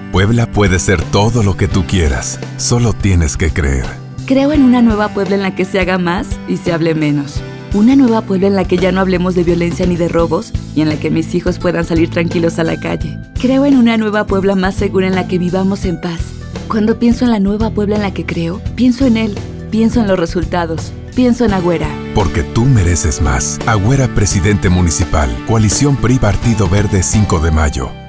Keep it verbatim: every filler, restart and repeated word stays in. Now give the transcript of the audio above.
Puebla puede ser todo lo que tú quieras, solo tienes que creer. Creo en una nueva Puebla en la que se haga más y se hable menos. Una nueva Puebla en la que ya no hablemos de violencia ni de robos y en la que mis hijos puedan salir tranquilos a la calle. Creo en una nueva Puebla más segura en la que vivamos en paz. Cuando pienso en la nueva Puebla en la que creo, pienso en él, pienso en los resultados, pienso en Agüera. Porque tú mereces más. Agüera, presidente municipal. Coalición P R I Partido Verde cinco de mayo.